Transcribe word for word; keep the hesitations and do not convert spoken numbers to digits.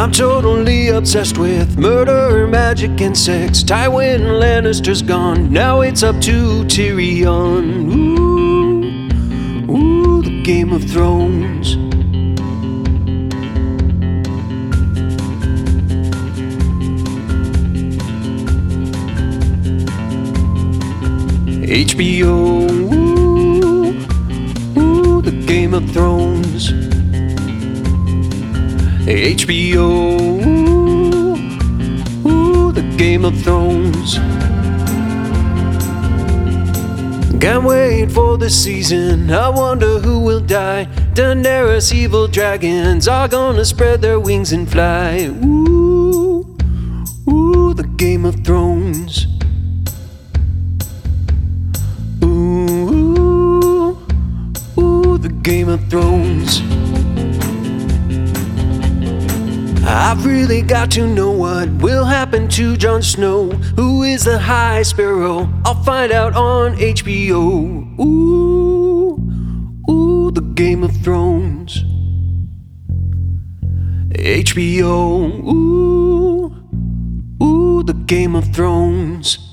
I'm totally obsessed with murder, magic, and sex. Tywin Lannister's gone, now it's up to Tyrion. Ooh, ooh, the Game of Thrones. H B O, ooh, ooh, the Game of Thrones. H B O, ooh, ooh, the Game of Thrones. Can't wait for the season, I wonder who will die. Daenerys, evil dragons are gonna spread their wings and fly. Ooh, ooh, the Game of Thrones. Ooh, ooh, the Game of Thrones. I've really got to know what will happen to Jon Snow. Who is the High Sparrow? I'll find out on H B O. Ooh, ooh, the Game of Thrones. H B O, ooh, ooh, the Game of Thrones.